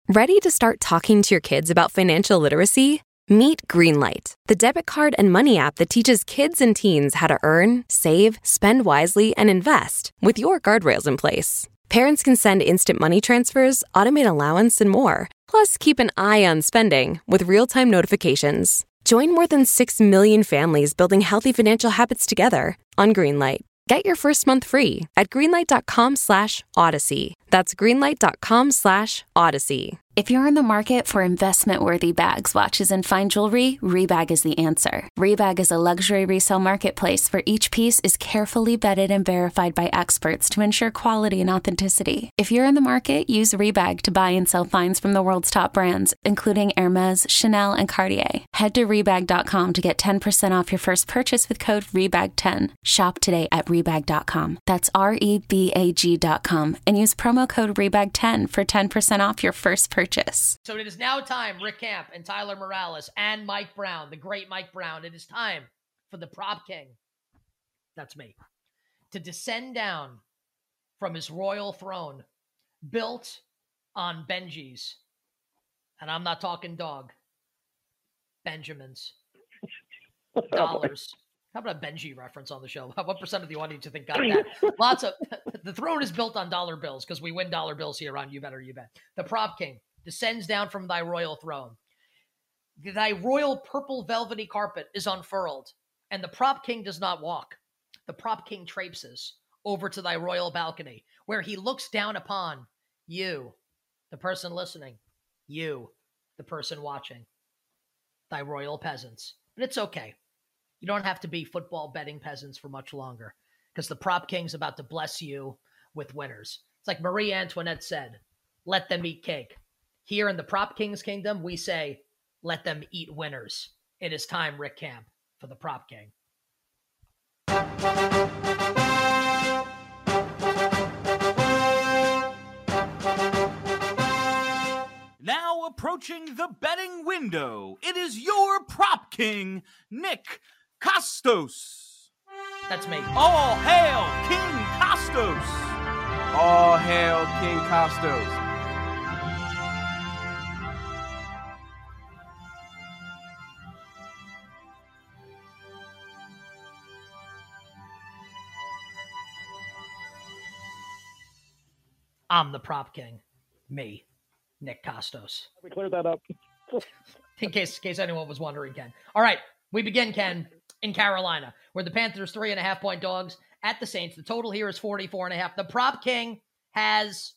Ready to start talking to your kids about financial literacy? Meet Greenlight, the debit card and money app that teaches kids and teens how to earn, save, spend wisely, and invest with your guardrails in place. Parents can send instant money transfers, automate allowance, and more. Plus, keep an eye on spending with real-time notifications. Join more than 6 million families building healthy financial habits together on Greenlight. Get your first month free at greenlight.com/Odyssey. That's greenlight.com/Odyssey. If you're in the market for investment-worthy bags, watches, and fine jewelry, Rebag is the answer. Rebag is a luxury resale marketplace where each piece is carefully vetted and verified by experts to ensure quality and authenticity. If you're in the market, use Rebag to buy and sell finds from the world's top brands, including Hermes, Chanel, and Cartier. Head to Rebag.com to get 10% off your first purchase with code REBAG10. Shop today at Rebag.com. That's REBAG.com. And use promo code REBAG10 for 10% off your first purchase. So it is now time, Rick Camp and Tyler Morales and Mike Brown, the great Mike Brown. It is time for the Prop King, that's me, to descend down from his royal throne, built on Benjis. And I'm not talking dog. Benjamins. Dollars. How about a Benji reference on the show? What percent of the audience do you think got that? Lots of. The throne is built on dollar bills because we win dollar bills here on You Better You Bet. The Prop King descends down from thy royal throne. Thy royal purple velvety carpet is unfurled, and the Prop King does not walk. The Prop King traipses over to thy royal balcony, where he looks down upon you, the person listening, you, the person watching, thy royal peasants. And it's okay. You don't have to be football betting peasants for much longer, because the Prop King's about to bless you with winners. It's like Marie Antoinette said, let them eat cake. Here in the Prop King's kingdom, we say, let them eat winners. It is time, Rick Camp, for the Prop King. Now approaching the betting window, it is your Prop King, Nick Kostos. That's me. All hail King Kostos. All hail King Kostos. I'm the Prop King. Me, Nick Kostos. We cleared that up. in case anyone was wondering, Ken. All right, we begin, Ken, in Carolina, where the Panthers 3.5-point dogs at the Saints. The total here is 44.5. The Prop King has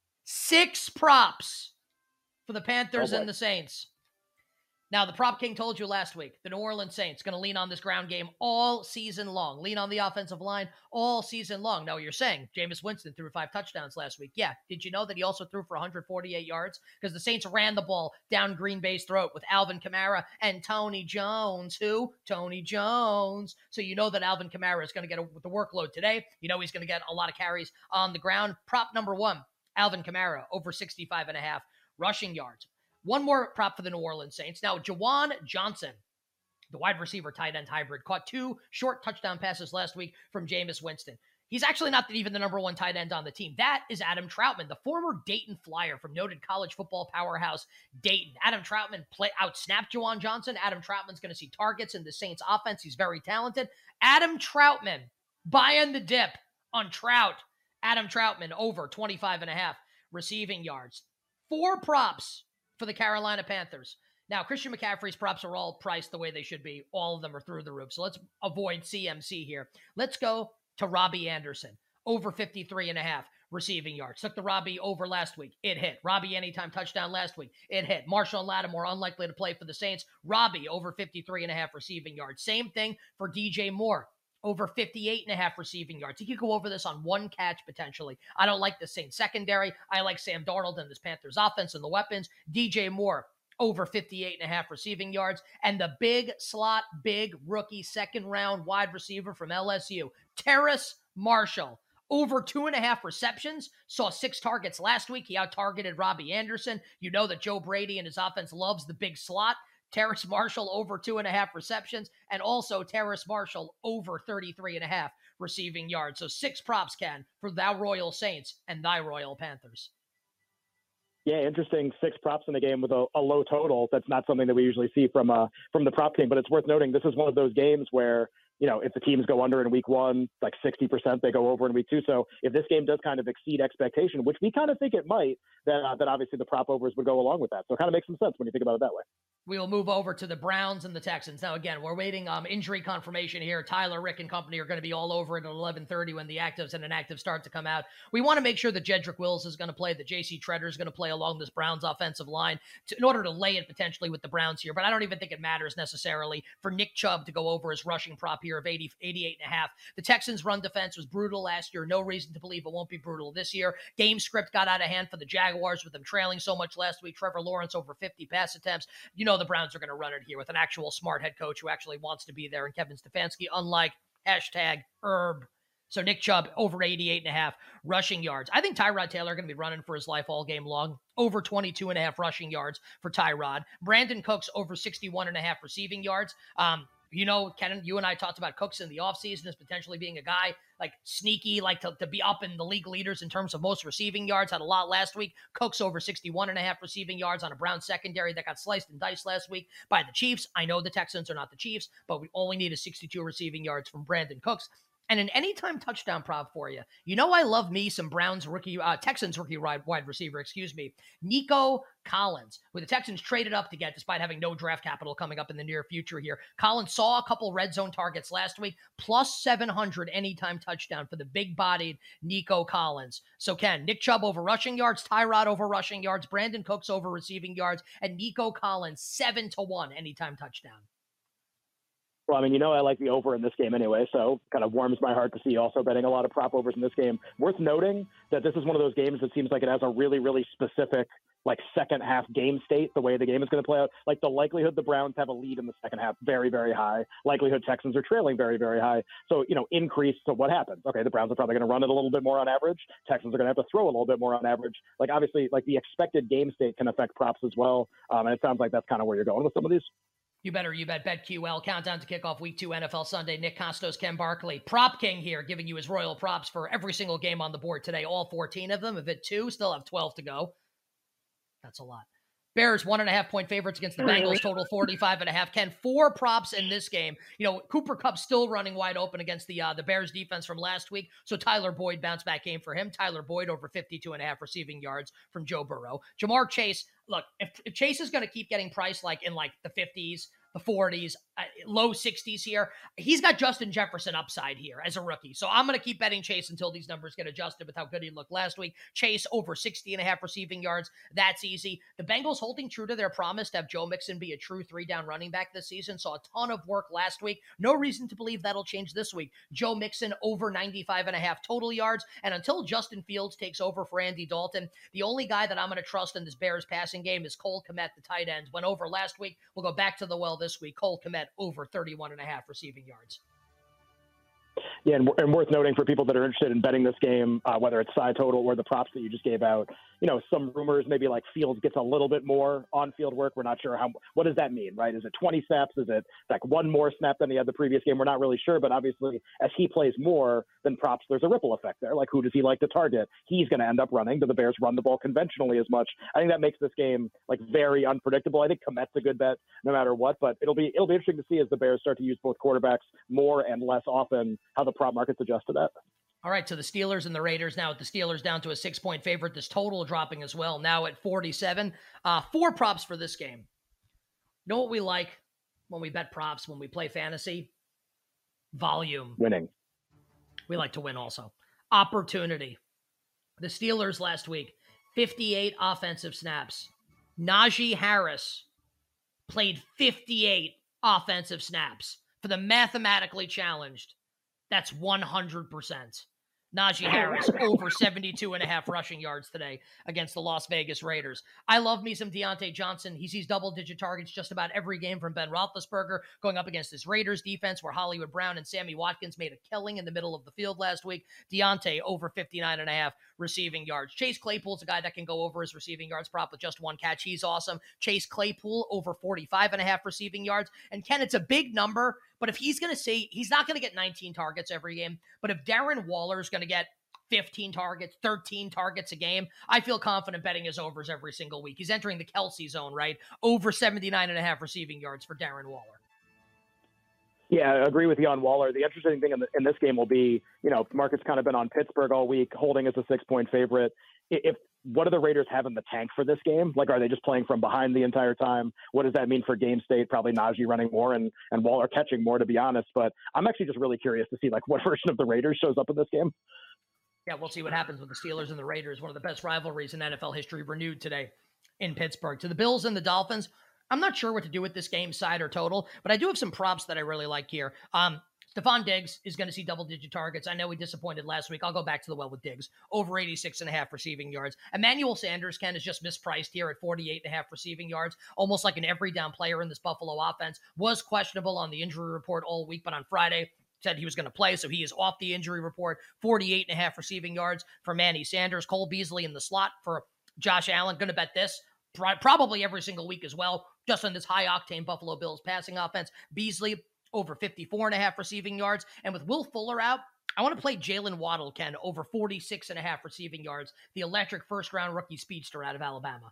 6 props for the Panthers and the Saints. Now, the Prop King told you last week, the New Orleans Saints going to lean on this ground game all season long. Lean on the offensive line all season long. Now, you're saying Jameis Winston threw 5 touchdowns last week. Yeah. Did you know that he also threw for 148 yards? Because the Saints ran the ball down Green Bay's throat with Alvin Kamara and Tony Jones. Who? Tony Jones. So you know that Alvin Kamara is going to get the workload today. You know he's going to get a lot of carries on the ground. Prop number 1, Alvin Kamara, over 65.5 rushing yards. One more prop for the New Orleans Saints. Now, Juwan Johnson, the wide receiver tight end hybrid, caught 2 short touchdown passes last week from Jameis Winston. He's actually not even the number 1 tight end on the team. That is Adam Troutman, the former Dayton Flyer from noted college football powerhouse Dayton. Adam Troutman out-snapped Juwan Johnson. Adam Troutman's going to see targets in the Saints offense. He's very talented. Adam Troutman, buying the dip on Trout. Adam Troutman, over 25.5 receiving yards. 4 props for the Carolina Panthers. Now, Christian McCaffrey's props are all priced the way they should be. All of them are through the roof. So let's avoid CMC here. Let's go to Robbie Anderson, over 53.5 receiving yards. Took the Robbie over last week. It hit. Robbie anytime touchdown last week. It hit. Marshall Lattimore unlikely to play for the Saints. Robbie over 53.5 receiving yards. Same thing for DJ Moore. Over 58.5 receiving yards. He could go over this on 1 catch potentially. I don't like the Saints secondary. I like Sam Darnold and this Panthers offense and the weapons. DJ Moore, over 58.5 receiving yards. And the big slot, big rookie second round wide receiver from LSU, Terrace Marshall, over 2.5 receptions, saw 6 targets last week. He out-targeted Robbie Anderson. You know that Joe Brady and his offense loves the big slot. Terrace Marshall over 2.5 receptions, and also Terrace Marshall over 33.5 receiving yards. So 6 props, Ken, for thou Royal Saints and thy Royal Panthers. Yeah, interesting. 6 props in the game with a low total. That's not something that we usually see from the prop team, but it's worth noting this is one of those games where, if the teams go under in week 1, like 60%, they go over in week 2. So if this game does kind of exceed expectation, which we kind of think it might, then obviously the prop overs would go along with that. So it kind of makes some sense when you think about it that way. We will move over to the Browns and the Texans. Now, again, we're waiting injury confirmation here. Tyler, Rick, and company are going to be all over it at 11:30 when the actives and inactives start to come out. We want to make sure that Jedrick Wills is going to play, that J.C. Treader is going to play along this Browns offensive line in order to lay it potentially with the Browns here. But I don't even think it matters necessarily for Nick Chubb to go over his rushing prop here of 88.5. The Texans' run defense was brutal last year. No reason to believe it won't be brutal this year. Game script got out of hand for the Jaguars with them trailing so much last week. Trevor Lawrence over 50 pass attempts. The Browns are going to run it here with an actual smart head coach who actually wants to be there, and Kevin Stefanski, unlike #Herb. So Nick Chubb over 88.5 rushing yards. I think Tyrod Taylor going to be running for his life all game long. Over 22.5 rushing yards for Tyrod. Brandon Cooks over 61.5 receiving yards. Ken, you and I talked about Cooks in the offseason as potentially being a guy like sneaky, like to be up in the league leaders in terms of most receiving yards. Had a lot last week. Cooks over 61.5 receiving yards on a Browns secondary that got sliced and diced last week by the Chiefs. I know the Texans are not the Chiefs, but we only need 62 receiving yards from Brandon Cooks. And an anytime touchdown prop for you. I love me some Texans rookie wide receiver, Nico Collins, who the Texans traded up to get despite having no draft capital coming up in the near future here. Collins saw a couple red zone targets last week, plus 700 anytime touchdown for the big-bodied Nico Collins. So Ken, Nick Chubb over rushing yards, Tyrod over rushing yards, Brandon Cooks over receiving yards, and Nico Collins 7-1 anytime touchdown. Well, I like the over in this game anyway, so kind of warms my heart to see also betting a lot of prop overs in this game. Worth noting that this is one of those games that seems like it has a really, really specific, second half game state, the way the game is going to play out. Like the likelihood the Browns have a lead in the second half, very, very high. Likelihood Texans are trailing, very, very high. So, increase. So what happens? Okay, the Browns are probably going to run it a little bit more on average. Texans are going to have to throw a little bit more on average. Obviously, the expected game state can affect props as well. And it sounds like that's kind of where you're going with some of these. You bet. BetQL. Countdown to kickoff week 2 NFL Sunday. Nick Kostos, Ken Barkley. Prop King here, giving you his royal props for every single game on the board today. All 14 of them. If it 2, still have 12 to go. That's a lot. Bears 1.5-point favorites against the Bengals, total 45.5. Ken, 4 props in this game. Cooper Kupp still running wide open against the Bears defense from last week. So Tyler Boyd bounce back game for him. Tyler Boyd over 52.5 receiving yards from Joe Burrow. Jamar Chase, look, if Chase is going to keep getting priced in the 50s, the 40s, low 60s here, he's got Justin Jefferson upside here as a rookie. So I'm going to keep betting Chase until these numbers get adjusted with how good he looked last week. Chase over 60.5 receiving yards. That's easy. The Bengals holding true to their promise to have Joe Mixon be a true 3-down running back this season. Saw a ton of work last week. No reason to believe that'll change this week. Joe Mixon over 95.5 total yards. And until Justin Fields takes over for Andy Dalton, the only guy that I'm going to trust in this Bears passing game is Cole Kmet, the tight end. Went over last week. We'll go back to the well this week. Cole Kmet over 31.5 receiving yards. Yeah, and worth noting for people that are interested in betting this game, whether it's side total or the props that you just gave out, some rumors maybe Fields gets a little bit more on-field work. We're not sure what does that mean, right? Is it 20 snaps? Is it one more snap than he had the previous game? We're not really sure, but obviously as he plays more than props, there's a ripple effect there. Who does he like to target? He's going to end up running. Do the Bears run the ball conventionally as much? I think that makes this game very unpredictable. I think Komet's a good bet no matter what, but it'll be interesting to see as the Bears start to use both quarterbacks more and less often, how the prop markets adjust to that. All right, so the Steelers and the Raiders now, with the Steelers down to a 6-point favorite. This total dropping as well, now at 47. 4 props for this game. You know what we like when we bet props, when we play fantasy? Volume. Winning. We like to win also. Opportunity. The Steelers last week, 58 offensive snaps. Najee Harris played 58 offensive snaps. For the mathematically challenged, that's 100%. Najee Harris over 72.5 rushing yards today against the Las Vegas Raiders. I love me some Deontay Johnson. He sees double-digit targets just about every game from Ben Roethlisberger, going up against this Raiders defense where Hollywood Brown and Sammy Watkins made a killing in the middle of the field last week. Deontay over 59.5 receiving yards. Chase Claypool's a guy that can go over his receiving yards prop with just 1 catch. He's awesome. Chase Claypool over 45.5 receiving yards. And Ken, it's a big number, but if he's going to say he's not going to get 19 targets every game, but if Darren Waller is going to get 15 targets, 13 targets a game. I feel confident betting his overs every single week. He's entering the Kelsey zone, right? Over 79.5 receiving yards for Darren Waller. Yeah, I agree with you on Waller. The interesting thing in this game will be, market's kind of been on Pittsburgh all week, holding as a 6-point favorite. What do the Raiders have in the tank for this game? Like, are they just playing from behind the entire time? What does that mean for game state? Probably Najee running more and Waller catching more, to be honest. But I'm actually just really curious to see, what version of the Raiders shows up in this game. Yeah, we'll see what happens with the Steelers and the Raiders. One of the best rivalries in NFL history renewed today in Pittsburgh. To the Bills and the Dolphins, I'm not sure what to do with this game, side or total, but I do have some props that I really like here. Stephon Diggs is going to see double-digit targets. I know we disappointed last week. I'll go back to the well with Diggs. Over 86.5 receiving yards. Emmanuel Sanders, Ken, is just mispriced here at 48.5 receiving yards, almost like an every-down player in this Buffalo offense. Was questionable on the injury report all week, but on Friday said he was going to play, so he is off the injury report. 48.5 receiving yards for Manny Sanders. Cole Beasley in the slot for Josh Allen. Going to bet this probably every single week as well, just on this high-octane Buffalo Bills passing offense. Beasley over 54.5 receiving yards. And with Will Fuller out, I want to play Jalen Waddle, Ken, over 46.5 receiving yards, the electric first-round rookie speedster out of Alabama.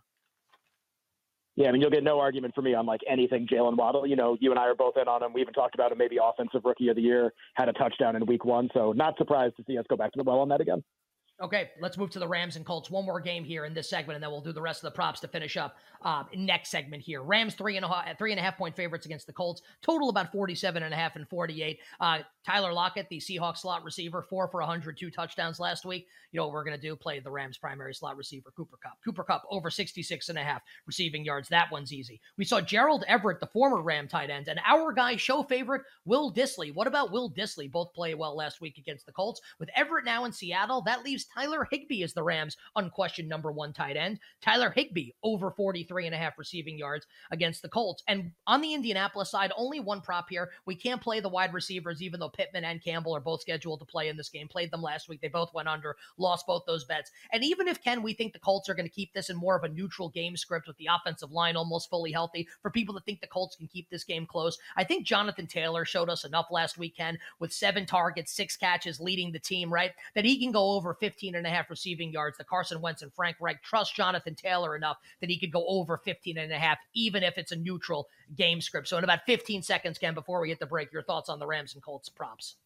Yeah, you'll get no argument from me on anything Jalen Waddle. You and I are both in on him. We even talked about him, maybe offensive rookie of the year, had a touchdown in week 1. So not surprised to see us go back to the well on that again. Okay, let's move to the Rams and Colts. One more game here in this segment, and then we'll do the rest of the props to finish up next segment here. Rams 3.5 point favorites against the Colts. Total about 47.5 and 48. Tyler Lockett, the Seahawks slot receiver, 4 for 100, 2 touchdowns last week. You know what we're going to do? Play the Rams primary slot receiver, Cooper Kupp. Cooper Kupp over 66.5 receiving yards. That one's easy. We saw Gerald Everett, the former Ram tight end, and our guy, show favorite, Will Dissly. What about Will Dissly? Both play well last week against the Colts. With Everett now in Seattle, that leaves Tyler Higbee as the Rams' unquestioned number 1 tight end. Tyler Higbee over 43.5 receiving yards against the Colts. And on the Indianapolis side, only one prop here. We can't play the wide receivers, even though Pittman and Campbell are both scheduled to play in this game. Played them last week. They both went under, lost both those bets. And even if, Ken, we think the Colts are going to keep this in more of a neutral game script with the offensive line almost fully healthy, for people that think the Colts can keep this game close, I think Jonathan Taylor showed us enough last week, Ken, with 7 targets, 6 catches, leading the team, right, that he can go over 15.5 receiving yards. The Carson Wentz and Frank Reich trust Jonathan Taylor enough that he could go over 15.5, even if it's a neutral game script. So in about 15 seconds, Ken, before we hit the break, your thoughts on the Rams and Colts props.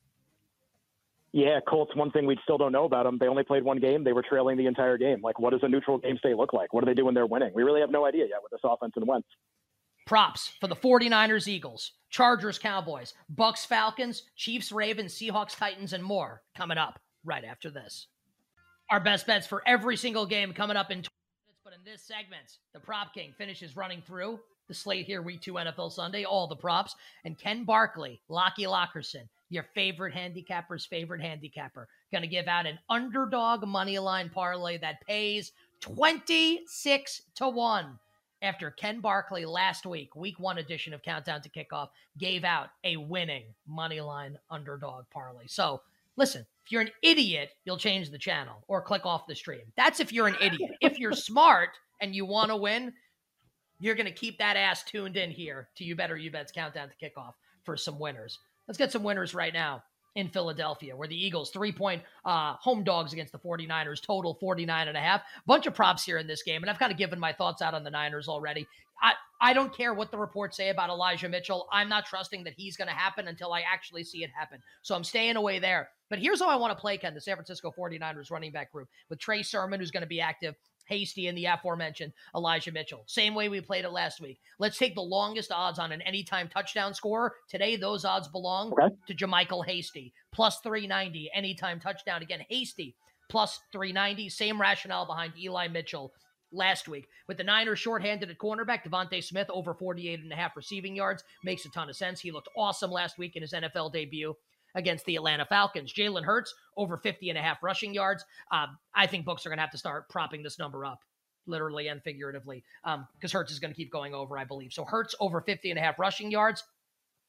Yeah, Colts, one thing we still don't know about them, they only played one game. They were trailing the entire game. What does a neutral game state look like? What do they do when they're winning? We really have no idea yet with this offense and Wentz. Props for the 49ers, Eagles, Chargers, Cowboys, Bucks, Falcons, Chiefs, Ravens, Seahawks, Titans, and more coming up right after this. Our best bets for every single game coming up in 20 minutes, but in this segment, the Prop King finishes running through the slate here, Week 2 NFL Sunday, all the props, and Ken Barkley, Lockie Lockerson, your favorite handicapper's favorite handicapper, going to give out an underdog money line parlay that pays 26-1. After Ken Barkley last week, Week 1 edition of Countdown to Kickoff, gave out a winning moneyline underdog parlay. So, listen, if you're an idiot, you'll change the channel or click off the stream. That's if you're an idiot. If you're smart and you want to win, you're going to keep that ass tuned in here to You Better You Bet's Countdown to Kickoff for some winners. Let's get some winners right now in Philadelphia, where the Eagles 3-point home dogs against the 49ers, total 49.5. Bunch of props here in this game, and I've kind of given my thoughts out on the Niners already. I don't care what the reports say about Elijah Mitchell. I'm not trusting that he's going to happen until I actually see it happen. So I'm staying away there. But here's how I want to play, Ken, the San Francisco 49ers running back group with Trey Sermon, who's going to be active, Hasty, and the aforementioned Elijah Mitchell. Same way we played it last week. Let's take the longest odds on an anytime touchdown scorer. Today, those odds belong to JaMycal Hasty, plus 390, anytime touchdown. Again, Hasty, plus 390. Same rationale behind Eli Mitchell last week. With the Niners shorthanded at cornerback, Devontae Smith over 48.5 receiving yards. Makes a ton of sense. He looked awesome last week in his NFL debut against the Atlanta Falcons. Jalen Hurts over 50.5 rushing yards. I think books are going to have to start propping this number up, literally and figuratively, because Hurts is going to keep going over, I believe. So Hurts over 50.5 rushing yards.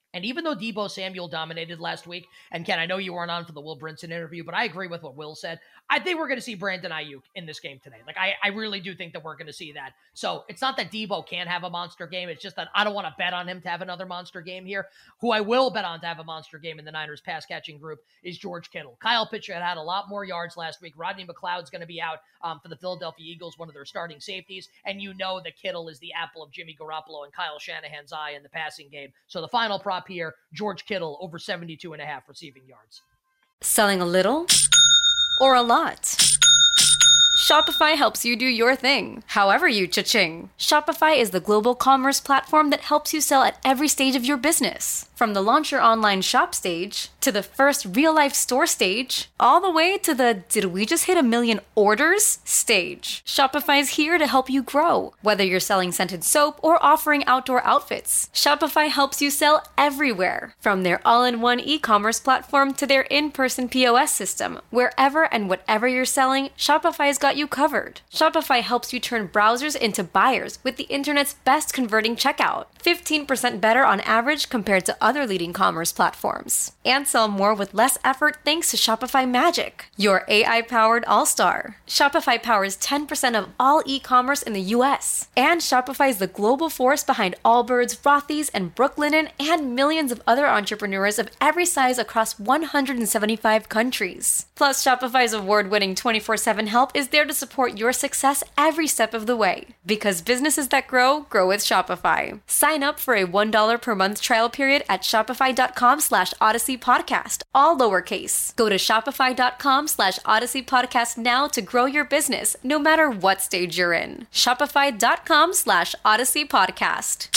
And even though Deebo Samuel dominated last week, and Ken, I know you weren't on for the Will Brinson interview, but I agree with what Will said. I think we're going to see Brandon Ayuk in this game today. Like, I really do think that we're going to see that. So it's not that Deebo can't have a monster game. It's just that I don't want to bet on him to have another monster game here. Who I will bet on to have a monster game in the Niners pass catching group is George Kittle. Kyle Pitts had a lot more yards last week. Rodney McLeod's going to be out for the Philadelphia Eagles, one of their starting safeties. And you know that Kittle is the apple of Jimmy Garoppolo and Kyle Shanahan's eye in the passing game. So the final prop here, George Kittle over 72.5 receiving yards. Selling a little or a lot? Shopify helps you do your thing, however you cha-ching. Shopify is the global commerce platform that helps you sell at every stage of your business. From the launch your online shop stage, to the first real-life store stage, all the way to the did we just hit 1 million orders stage. Shopify's here to help you grow. Whether you're selling scented soap or offering outdoor outfits, Shopify helps you sell everywhere. From their all-in-one e-commerce platform to their in-person POS system, wherever and whatever you're selling, Shopify's got you covered. Shopify helps you turn browsers into buyers with the internet's best converting checkout. 15% better on average compared to other leading commerce platforms. And sell more with less effort thanks to Shopify Magic, your AI-powered all-star. Shopify powers 10% of all e-commerce in the US. And Shopify is the global force behind Allbirds, Rothy's, and Brooklinen, and millions of other entrepreneurs of every size across 175 countries. Plus, Shopify's award-winning 24/7 help is there to support your success every step of the way. Because businesses that grow, grow with Shopify. Sign up for a $1 per month trial period at shopify.com/Odyssey Podcast, all lowercase. Go to shopify.com/Odyssey Podcast now to grow your business, no matter what stage you're in. Shopify.com/Odyssey Podcast.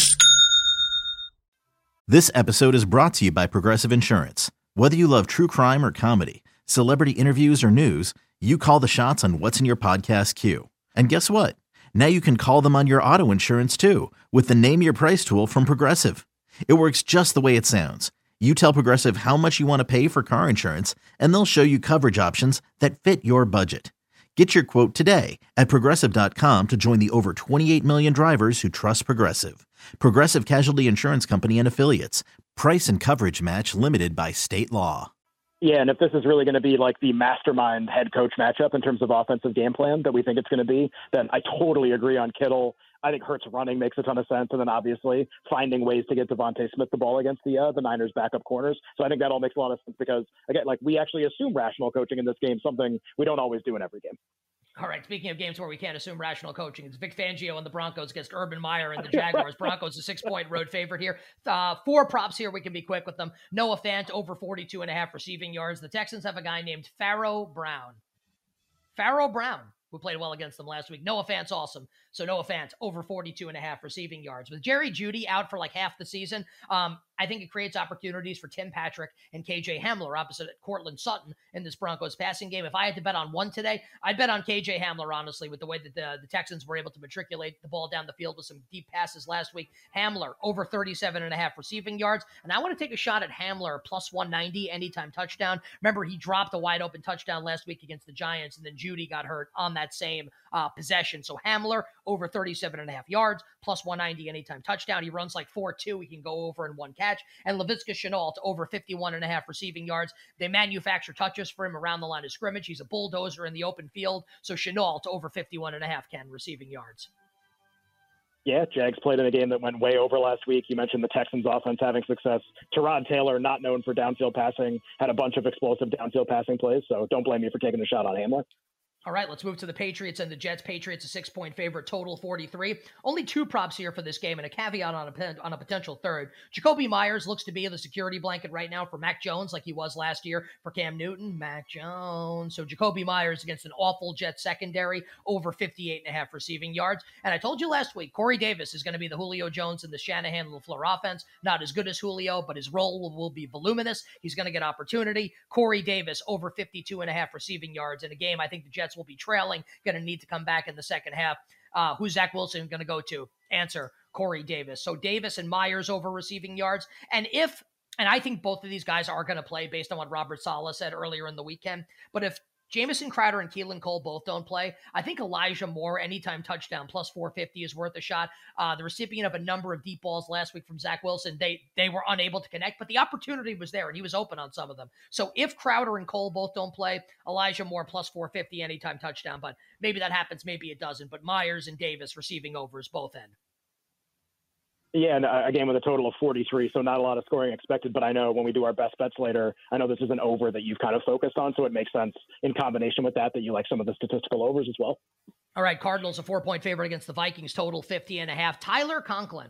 This episode is brought to you by Progressive Insurance. Whether you love true crime or comedy, celebrity interviews or news, you call the shots on what's in your podcast queue. And guess what? Now you can call them on your auto insurance too, with the Name Your Price tool from Progressive. It works just the way it sounds. You tell Progressive how much you want to pay for car insurance, and they'll show you coverage options that fit your budget. Get your quote today at Progressive.com to join the over 28 million drivers who trust Progressive. Progressive Casualty Insurance Company and Affiliates. Price and coverage match limited by state law. Yeah, and if this is really going to be like the mastermind head coach matchup in terms of offensive game plan that we think it's going to be, then I totally agree on Kittle. I think Hurts running makes a ton of sense, and then obviously finding ways to get Devontae Smith the ball against the Niners backup corners. So I think that all makes a lot of sense because, again, like we actually assume rational coaching in this game, something we don't always do in every game. All right, speaking of games where we can't assume rational coaching, it's Vic Fangio and the Broncos against Urban Meyer and the Jaguars. Broncos a 6-point road favorite here. 4 props here. We can be quick with them. Noah Fant over 42.5 receiving yards. The Texans have a guy named Pharaoh Brown, who played well against them last week. Noah Fant's awesome. So Noah Fant over 42.5 receiving yards. With Jerry Jeudy out for like half the season, I think it creates opportunities for Tim Patrick and KJ Hamler opposite Cortland Sutton in this Broncos passing game. If I had to bet on one today, I'd bet on KJ Hamler, honestly, with the way that the Texans were able to matriculate the ball down the field with some deep passes last week. Hamler over 37.5 receiving yards. And I want to take a shot at Hamler plus 190 anytime touchdown. Remember, he dropped a wide open touchdown last week against the Giants, and then Jeudy got hurt on that same possession. So Hamler over 37.5 yards, plus 190 anytime touchdown. He runs like 4.2. He can go over in one catch. And Laviska Shenault over 51.5 receiving yards. They manufacture touches for him around the line of scrimmage. He's a bulldozer in the open field. So Shenault over 51.5 receiving yards. Yeah, Jags played in a game that went way over last week. You mentioned the Texans offense having success. Tyrod Taylor, not known for downfield passing, had a bunch of explosive downfield passing plays. So don't blame me for taking a shot on Hamler. All right, let's move to the Patriots and the Jets. Patriots, a 6-point favorite, total 43. Only 2 props here for this game and a caveat on a potential third. Jacoby Myers looks to be the security blanket right now for Mac Jones, like he was last year for Cam Newton. Mac Jones. So Jacoby Myers against an awful Jets secondary, over 58.5 receiving yards. And I told you last week, Corey Davis is going to be the Julio Jones in the Shanahan-LaFleur offense. Not as good as Julio, but his role will be voluminous. He's going to get opportunity. Corey Davis over 52.5 receiving yards in a game I think the Jets will be trailing, going to need to come back in the second half. Who's Zach Wilson going to go to? Answer, Corey Davis. So Davis and Myers over receiving yards. And I think both of these guys are going to play based on what Robert Saleh said earlier in the weekend. But if Jamison Crowder and Keelan Cole both don't play. I think Elijah Moore, anytime touchdown, plus 450 is worth a shot. The recipient of a number of deep balls last week from Zach Wilson, they were unable to connect, but the opportunity was there, and he was open on some of them. So if Crowder and Cole both don't play, Elijah Moore plus 450 anytime touchdown, but maybe that happens, maybe it doesn't. But Myers and Davis receiving overs both end. Yeah, and again, with a total of 43, so not a lot of scoring expected, but I know when we do our best bets later, I know this is an over that you've kind of focused on, so it makes sense in combination with that you like some of the statistical overs as well. All right, Cardinals a 4-point favorite against the Vikings, total 50.5. Tyler Conklin.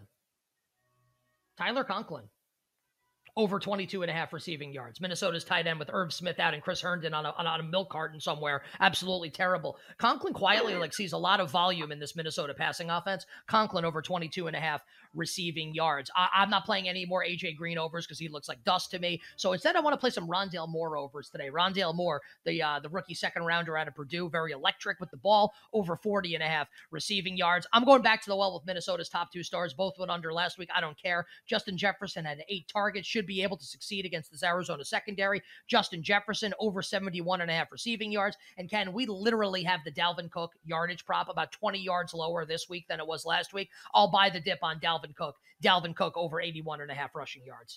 Over 22.5 receiving yards. Minnesota's tight end with Irv Smith out and Chris Herndon on a milk carton somewhere. Absolutely terrible. Conklin quietly sees a lot of volume in this Minnesota passing offense. Conklin over 22.5 receiving yards. I'm not playing any more AJ Green overs because he looks like dust to me. So instead, I want to play some Rondale Moore overs today. Rondale Moore, the rookie second rounder out of Purdue, very electric with the ball, over 40.5 receiving yards. I'm going back to the well with Minnesota's top two stars. Both went under last week. I don't care. Justin Jefferson had 8 targets. Should be able to succeed against this Arizona secondary. Justin Jefferson over 71.5 receiving yards. And Ken, we literally have the Dalvin Cook yardage prop about 20 yards lower this week than it was last week. I'll buy the dip on Dalvin Cook. Dalvin Cook over 81.5 rushing yards.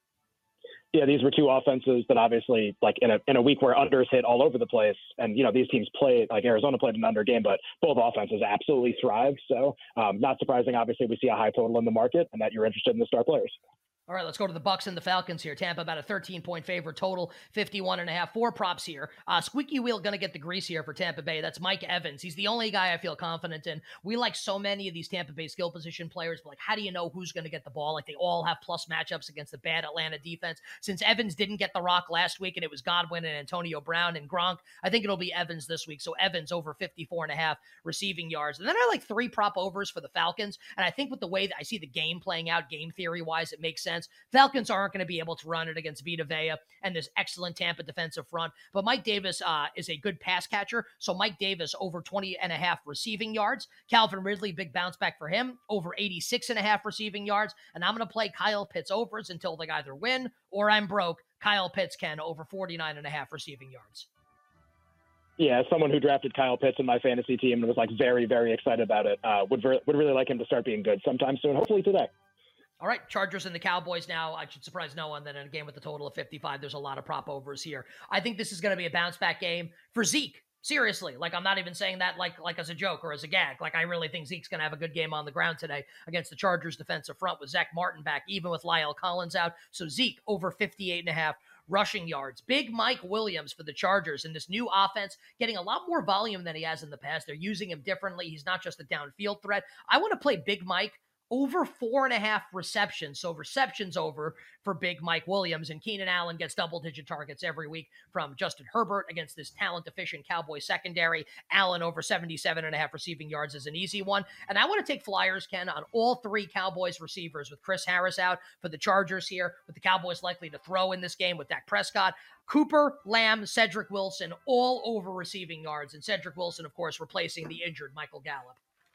Yeah, these were two offenses that obviously, like in a week where unders hit all over the place, and these teams played, like Arizona played an under game, but both offenses absolutely thrived. So not surprising, obviously, we see a high total in the market, and that you're interested in the star players. All right, let's go to the Bucs and the Falcons here. Tampa about a 13-point favorite, total 51.5. 4 props here. Squeaky wheel going to get the grease here for Tampa Bay. That's Mike Evans. He's the only guy I feel confident in. We like so many of these Tampa Bay skill position players, but like, how do you know who's going to get the ball? Like, they all have plus matchups against the bad Atlanta defense. Since Evans didn't get the rock last week and it was Godwin and Antonio Brown and Gronk, I think it'll be Evans this week. So Evans over 54.5 receiving yards. And then I like 3 prop overs for the Falcons. And I think with the way that I see the game playing out, game theory-wise, it makes sense. Falcons aren't going to be able to run it against Vita Vea and this excellent Tampa defensive front. But Mike Davis is a good pass catcher. So Mike Davis over 20.5 receiving yards. Calvin Ridley, big bounce back for him, over 86.5 receiving yards. And I'm going to play Kyle Pitts overs until they either win or I'm broke. Kyle Pitts can over 49.5 receiving yards. Yeah, as someone who drafted Kyle Pitts in my fantasy team and was like very, very excited about it, would really like him to start being good sometime soon, hopefully today. All right, Chargers and the Cowboys now. I should surprise no one that in a game with a total of 55, there's a lot of prop overs here. I think this is going to be a bounce-back game for Zeke. Seriously, like, I'm not even saying that like as a joke or as a gag. Like, I really think Zeke's going to have a good game on the ground today against the Chargers defensive front with Zach Martin back, even with Lyle Collins out. So Zeke over 58.5 rushing yards. Big Mike Williams for the Chargers in this new offense, getting a lot more volume than he has in the past. They're using him differently. He's not just a downfield threat. I want to play Big Mike over 4.5 receptions. So receptions over for Big Mike Williams. And Keenan Allen gets double-digit targets every week from Justin Herbert against this talent-efficient Cowboy secondary. Allen over 77.5 receiving yards is an easy one. And I want to take flyers, Ken, on all 3 Cowboys receivers with Chris Harris out for the Chargers here, with the Cowboys likely to throw in this game with Dak Prescott. Cooper, Lamb, Cedric Wilson, all over receiving yards. And Cedric Wilson, of course, replacing the injured Michael Gallup.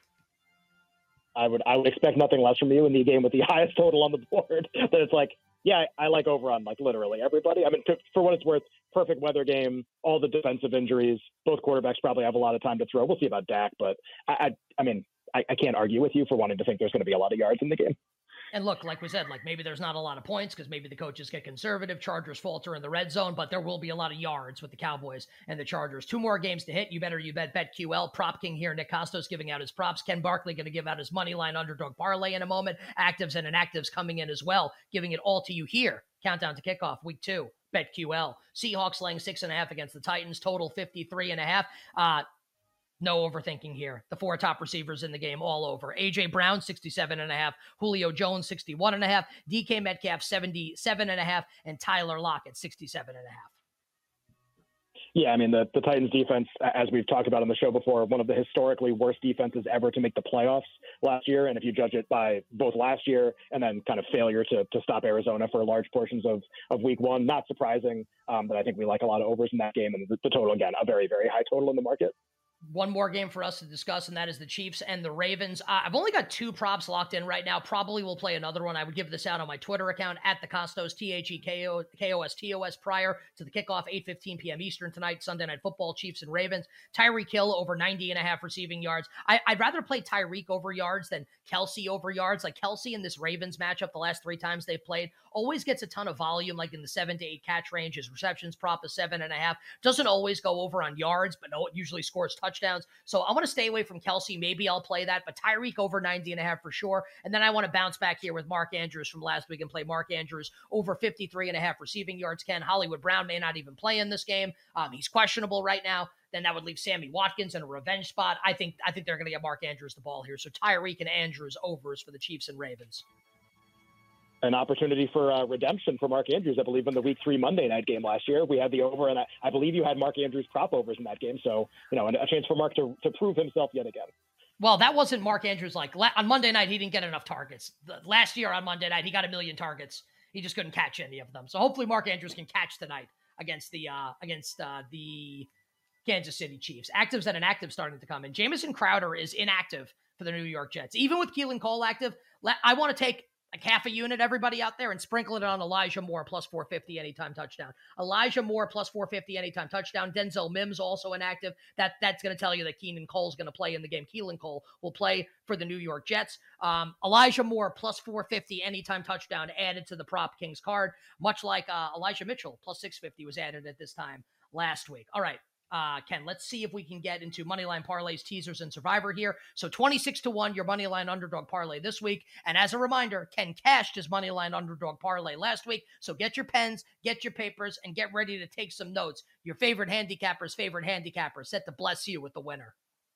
I would expect nothing less from you in the game with the highest total on the board. That it's like, yeah, I like over on like literally everybody. I mean, for what it's worth, perfect weather game, all the defensive injuries, both quarterbacks probably have a lot of time to throw. We'll see about Dak, but I mean, I can't argue with you for wanting to think there's going to be a lot of yards in the game. And look, like we said, like maybe there's not a lot of points because maybe the coaches get conservative. Chargers falter in the red zone, but there will be a lot of yards with the Cowboys and the Chargers. 2 more games to hit. You bet BetQL. Prop King here. Nick Costos giving out his props. Ken Barkley going to give out his money line underdog parlay in a moment. Actives and inactives coming in as well, giving it all to you here. Countdown to kickoff, week 2. BetQL. Seahawks laying 6.5 against the Titans. Total 53.5. No overthinking here. The 4 top receivers in the game, all over. A.J. Brown, 67.5. Julio Jones, 61.5. DK Metcalf, 77.5. And Tyler Lockett, 67.5. Yeah, I mean, the Titans defense, as we've talked about on the show before, one of the historically worst defenses ever to make the playoffs last year. And if you judge it by both last year and then kind of failure to stop Arizona for large portions of week 1, not surprising that I think we like a lot of overs in that game. And the total, again, a very, very high total in the market. one more game for us to discuss, and that is the Chiefs and the Ravens. I've only got 2 props locked in right now. Probably will play another one. I would give this out on my Twitter account at the Costos, TheKostos, prior to the kickoff, 8:15 p.m. Eastern tonight, Sunday Night Football, Chiefs and Ravens. Tyreek Hill over 90.5 receiving yards. I'd rather play Tyreek over yards than Kelsey over yards. Like Kelsey in this Ravens matchup, the last 3 times they've played, always gets a ton of volume, like in the 7 to 8 catch range. His receptions prop is 7.5. Doesn't always go over on yards, but no, it usually scores touchdowns. So I want to stay away from Kelsey. Maybe I'll play that, but Tyreek over 90.5 for sure. And then I want to bounce back here with Mark Andrews from last week and play Mark Andrews over 53.5 receiving yards. Ken, Hollywood Brown may not even play in this game. He's questionable right now. Then that would leave Sammy Watkins in a revenge spot. I think they're going to get Mark Andrews the ball here. So Tyreek and Andrews overs for the Chiefs and Ravens. An opportunity for redemption for Mark Andrews, I believe, in the Week 3 Monday night game last year. We had the over, and I believe you had Mark Andrews prop overs in that game. So, a chance for Mark to prove himself yet again. Well, that wasn't Mark Andrews. Like on Monday night, he didn't get enough targets. Last year on Monday night, he got 1 million targets. He just couldn't catch any of them. So hopefully Mark Andrews can catch tonight against the Kansas City Chiefs. Actives and inactives starting to come in. Jamison Crowder is inactive for the New York Jets. Even with Keelan Cole active, I want to take like half a unit, everybody out there, and sprinkle it on Elijah Moore plus 450 anytime touchdown. Elijah Moore plus 450 anytime touchdown. Denzel Mims also inactive. That's going to tell you that Keelan Cole's going to play in the game. Keelan Cole will play for the New York Jets. Elijah Moore plus 450 anytime touchdown added to the Prop Kings card, much like Elijah Mitchell plus 650 was added at this time last week. All right. Ken, let's see if we can get into Moneyline parlays, teasers, and Survivor here. So 26-1, your Moneyline underdog parlay this week. And as a reminder, Ken cashed his Moneyline underdog parlay last week. So get your pens, get your papers, and get ready to take some notes. Your favorite handicapper's favorite handicapper set to bless you with the winner.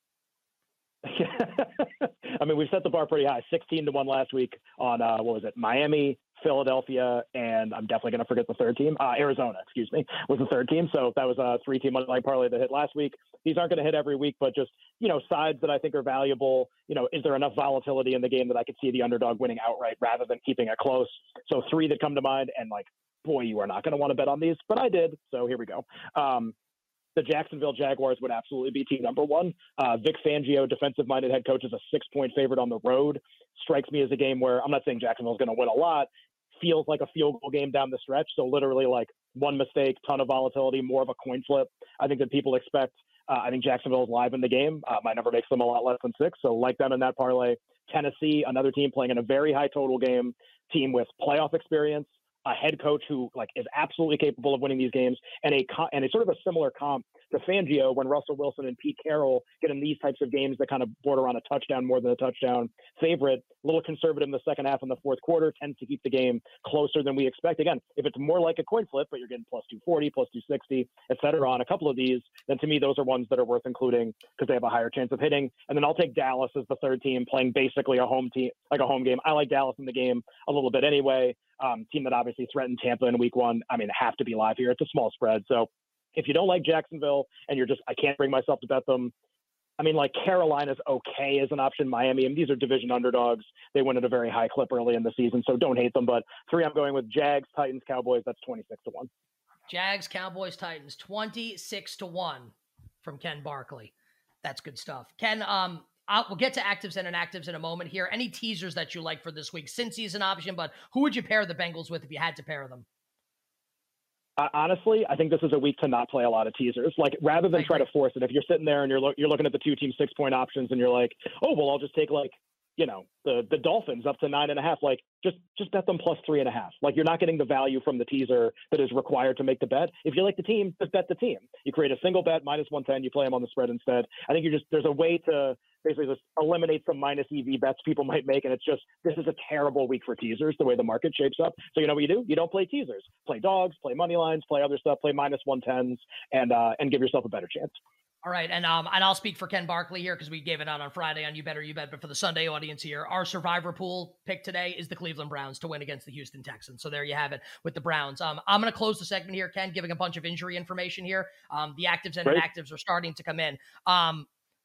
I mean, we've set the bar pretty high. 16-1 last week on, Miami, Philadelphia, and I'm definitely going to forget the third team. Arizona, was the third team. So that was a 3-team moneyline parlay that hit last week. These aren't going to hit every week, but just, sides that I think are valuable. Is there enough volatility in the game that I could see the underdog winning outright rather than keeping it close? So 3 that come to mind, and boy, you are not going to want to bet on these, but I did. So here we go. The Jacksonville Jaguars would absolutely be team number 1. Vic Fangio, defensive-minded head coach, is a 6-point favorite on the road. Strikes me as a game where I'm not saying Jacksonville's going to win a lot. Feels like a field goal game down the stretch. So literally one mistake, ton of volatility, more of a coin flip. I think that people expect. I think Jacksonville is live in the game. My number makes them a lot less than 6. So like them in that parlay. Tennessee, another team playing in a very high total game, team with playoff experience. A head coach who is absolutely capable of winning these games, and a sort of a similar comp to Fangio when Russell Wilson and Pete Carroll get in these types of games that kind of border on a touchdown more than a touchdown favorite. A little conservative in the second half and the fourth quarter, tends to keep the game closer than we expect. Again, if it's more like a coin flip, but you're getting plus 240, plus 260, et cetera, on a couple of these, then to me those are ones that are worth including because they have a higher chance of hitting. And then I'll take Dallas as the third team playing basically a home team, like a home game. I like Dallas in the game a little bit anyway. Team that obviously threatened Tampa in week 1. I mean, have to be live here. It's a small spread. So if you don't like Jacksonville and you're just, I can't bring myself to bet them. I mean, Carolina's okay as an option. Miami, and these are division underdogs. They win at a very high clip early in the season, so don't hate them. But 3, I'm going with Jags, Titans, Cowboys. That's 26-1. Jags, Cowboys, Titans, 26-1 from Ken Barkley. That's good stuff. Ken, we'll get to actives and inactives in a moment here. Any teasers that you like for this week? Cincy's an option, but who would you pair the Bengals with if you had to pair them? Honestly, I think this is a week to not play a lot of teasers. Rather than try to force it, if you're sitting there and you're looking at the 2-team 6-point options and you're like, oh, well, I'll just take the Dolphins up to 9.5. Just bet them plus 3.5. You're not getting the value from the teaser that is required to make the bet. If you like the team, just bet the team. You create a single bet minus 110. You play them on the spread instead. I think there's a way to basically just eliminate some minus EV bets people might make. And this is a terrible week for teasers, the way the market shapes up. So you know what you do? You don't play teasers. Play dogs, play money lines, play other stuff, play minus 110s, and give yourself a better chance. All right, and I'll speak for Ken Barkley here because we gave it out on Friday on You Better You Bet, but for the Sunday audience here, our Survivor pool pick today is the Cleveland Browns to win against the Houston Texans. So there you have it with the Browns. I'm going to close the segment here, Ken, giving a bunch of injury information here. The actives and inactives are starting to come in.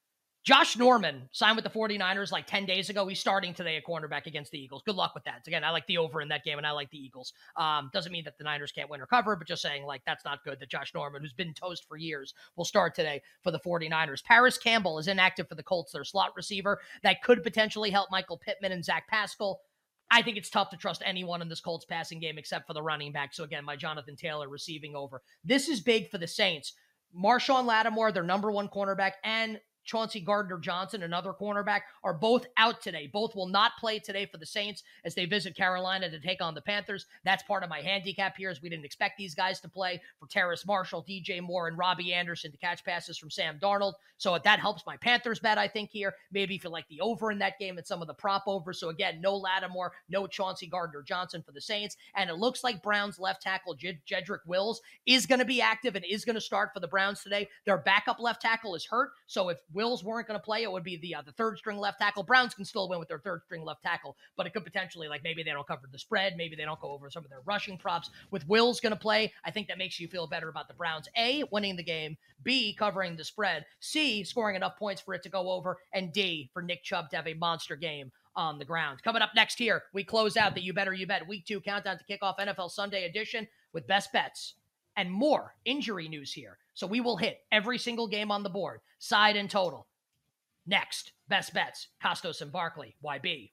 Josh Norman signed with the 49ers like 10 days ago. He's starting today at cornerback against the Eagles. Good luck with that. Again, I like the over in that game, and I like the Eagles. Doesn't mean that the Niners can't win or cover, but just saying, like, that's not good that Josh Norman, who's been toast for years, will start today for the 49ers. Paris Campbell is inactive for the Colts, their slot receiver. That could potentially help Michael Pittman and Zach Pascal. I think it's tough to trust anyone in this Colts passing game except for the running back. So again, my Jonathan Taylor receiving over. This is big for the Saints. Marshawn Lattimore, their number one cornerback, and Chauncey Gardner-Johnson, another cornerback, are both out today. Both will not play today for the Saints as they visit Carolina to take on the Panthers. That's part of my handicap here, as we didn't expect these guys to play, for Terrace Marshall, DJ Moore, and Robbie Anderson to catch passes from Sam Darnold. So that helps my Panthers bet, I think, here. Maybe if you like the over in that game and some of the prop over. So again, no Lattimore, no Chauncey Gardner-Johnson for the Saints. And it looks like Browns left tackle Jedrick Wills is going to be active and is going to start for the Browns today. Their backup left tackle is hurt. So if Wills weren't going to play, it would be the third string left tackle. Browns can still win with their third string left tackle, but it could potentially, like, maybe they don't cover the spread. Maybe they don't go over some of their rushing props. With Wills going to play, I think that makes you feel better about the Browns. A, winning the game. B, covering the spread. C, scoring enough points for it to go over. And D, for Nick Chubb to have a monster game on the ground. Coming up next here, we close out the You Better You Bet Week 2 countdown to kickoff NFL Sunday edition with best bets and more injury news here. So we will hit every single game on the board, side and total. Next, best bets, Costos and Barkley, YB.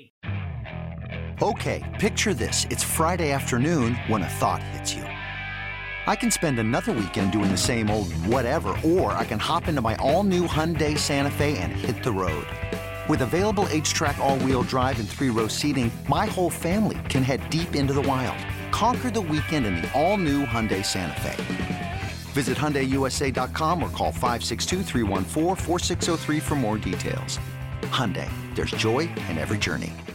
Okay, picture this. It's Friday afternoon when a thought hits you. I can spend another weekend doing the same old whatever, or I can hop into my all-new Hyundai Santa Fe and hit the road. With available H-Track all-wheel drive and 3-row seating, my whole family can head deep into the wild. Conquer the weekend in the all-new Hyundai Santa Fe. Visit HyundaiUSA.com or call 562-314-4603 for more details. Hyundai, there's joy in every journey.